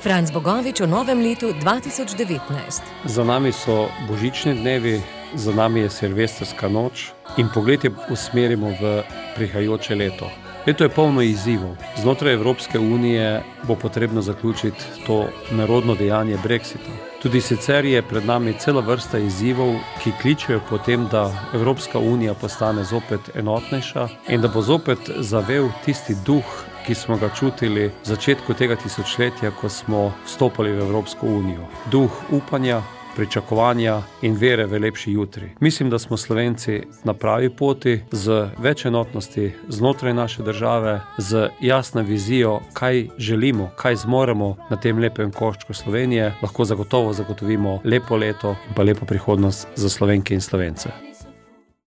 Franc Bogovič o novem letu 2019. Za nami so božični dnevi, za nami je silvestrska noč in pogled usmerimo v prihajajoče leto. Leto je polno izzivov. Znotraj Evropske unije bo potrebno zaključiti to nerodno dejanje Brexita. Tudi sicer je pred nami cela vrsta izzivov, ki kličejo po tem, da Evropska unija postane zopet enotnejša in da bo zopet zavel tisti duh, ki smo ga čutili v začetku tega tisočletja, ko smo vstopali v Evropsko unijo. Duh upanja, pričakovanja in vere v lepši jutri. Mislim, da smo Slovenci na pravi poti z več enotnosti znotraj naše države, z jasno vizijo, kaj želimo, kaj zmoremo na tem lepem koščku Slovenije, lahko zagotovo zagotovimo lepo leto in pa lepo prihodnost za Slovenke in Slovence.